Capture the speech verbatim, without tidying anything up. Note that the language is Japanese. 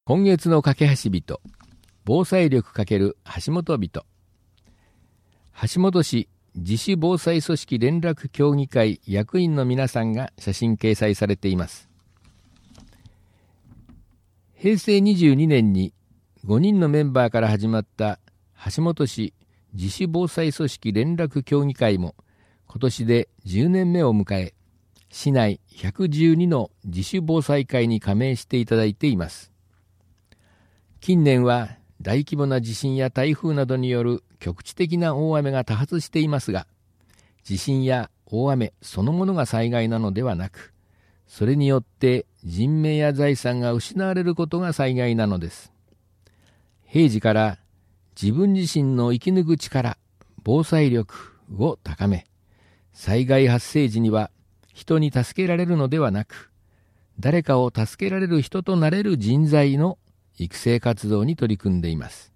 今月の架け橋人、防災力×橋本人。橋本市自主防災組織連絡協議会役員の皆さんが写真掲載されています。へいせいにじゅうにねんにごにんのメンバーから始まった橋本市自主防災組織連絡協議会も今年でじゅうねんめを迎え、市内ひゃくじゅうにの自主防災会に加盟していただいています。近年は大規模な地震や台風などによる局地的な大雨が多発していますが、地震や大雨そのものが災害なのではなく、それによって人命や財産が失われることが災害なのです。平時から自分自身の生き抜く力、防災力を高め、災害発生時には人に助けられるのではなく、誰かを助けられる人となれる人材の育成活動に取り組んでいます。